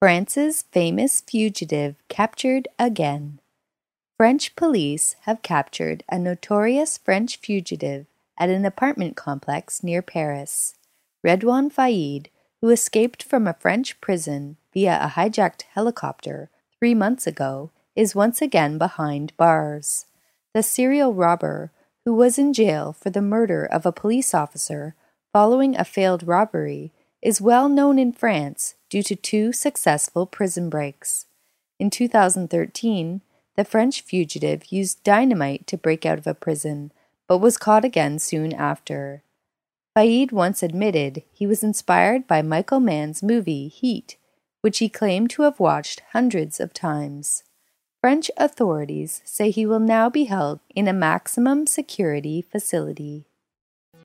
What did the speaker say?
France's famous fugitive captured again. French police have captured a notorious French fugitive at an apartment complex near Paris. Redouane Faïd, who escaped from a French prison via a hijacked helicopter 3 months ago, is once again behind bars. The serial robber, who was in jail for the murder of a police officer following a failed robbery, is well known in France due to 2 successful prison breaks. In 2013, the French fugitive used dynamite to break out of a prison, but was caught again soon after. Faïd once admitted he was inspired by Michael Mann's movie Heat, which he claimed to have watched hundreds of times. French authorities say he will now be held in a maximum security facility.